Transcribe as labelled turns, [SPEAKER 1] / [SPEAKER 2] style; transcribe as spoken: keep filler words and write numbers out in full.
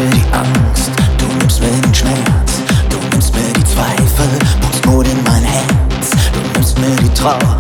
[SPEAKER 1] mir die Angst, du nimmst mir den Schmerz, du nimmst mir die Zweifel, pumpst Mut in mein Herz, du nimmst mir die Trauer.